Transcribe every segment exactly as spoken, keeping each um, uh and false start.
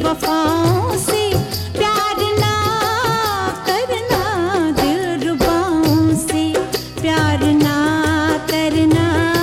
बेवफाओं से प्यार ना करना, दिलरुबाओं से प्यार ना करना।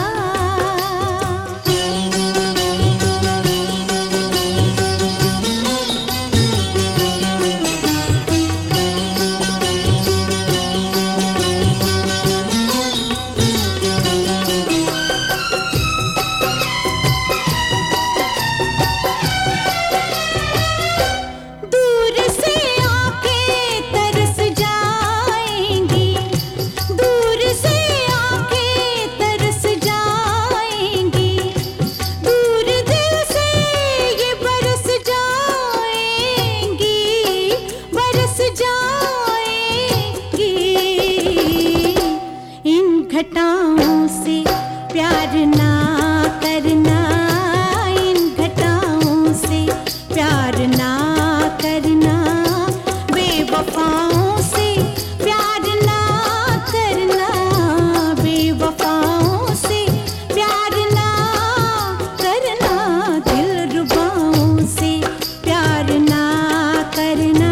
घटाओं से प्यार ना करना, इन घटाओं से प्यार ना करना, बेवफाओं से प्यार ना करना, बेवफाओं से प्यार ना करना, दिलरुबाओं से प्यार ना करना।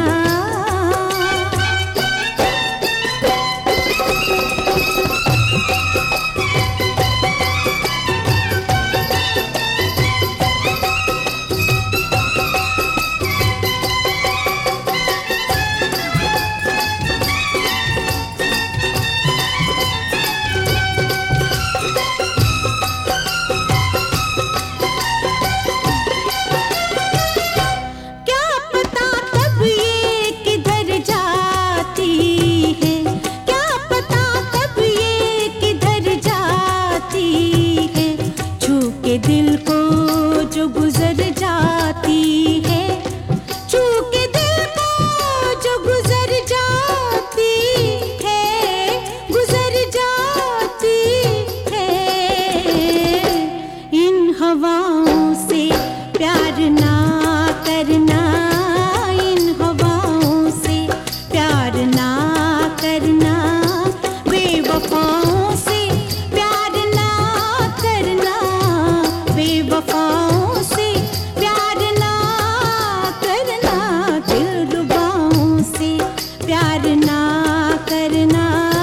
दिल को जो गुजर जाती है, छू के दिल को जो गुजर जाती है, गुजर जाती है, इन हवाओं से प्यार ना करना, इन हवाओं से प्यार ना करना, बेवफाओं से प्यार ना करना, बेवफाओं से प्यार ना करना, दिलरुबाओं से प्यार ना करना।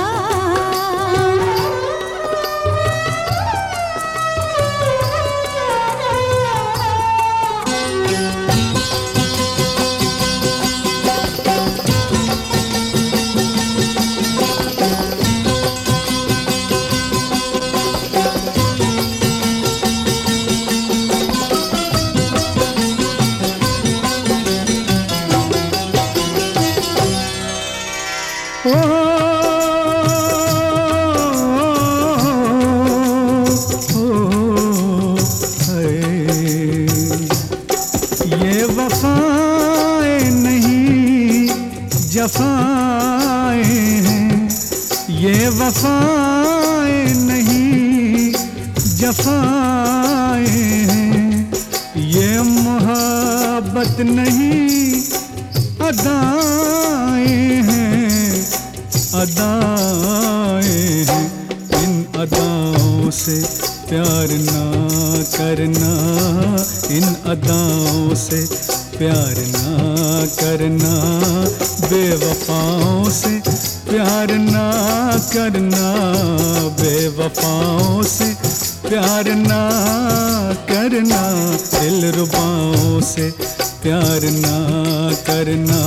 ओ, ओ, ये वफाएं नहीं जफाएं हैं, ये वफाएं नहीं जफाएं हैं, ये मोहब्बत नहीं अदाएं हैं, अदाएं हैं, इन अदाओं से प्यार ना करना, इन अदाओं से प्यार ना करना, बेवफाओं से प्यार ना करना, बेवफाओं से प्यार ना करना, दिलरुबाओं से प्यार ना करना।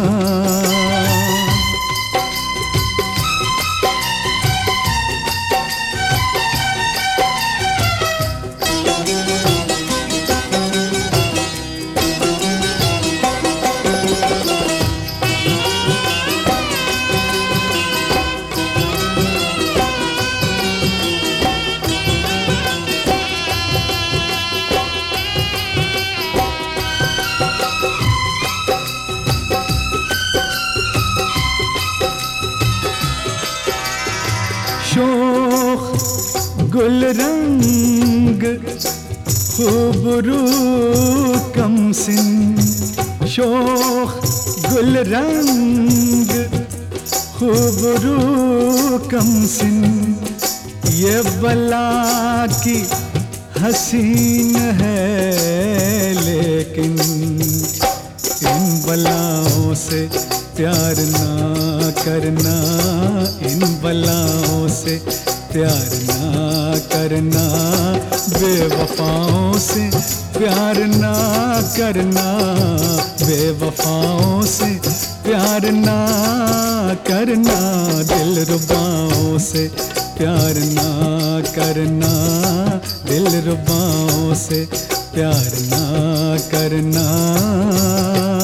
शोख गुल रंग खूबरू कमसिन, शोख गुल रंग खूबरू कमसिन, ये बला की हसीन है लेकिन से प्यार ना करना, इन बलाओं से प्यार ना करना, बेवफाओं से प्यार ना करना, बेवफाओं से प्यार ना करना, दिलरुबाओं से प्यार ना करना, दिलरुबाओं से प्यार ना करना।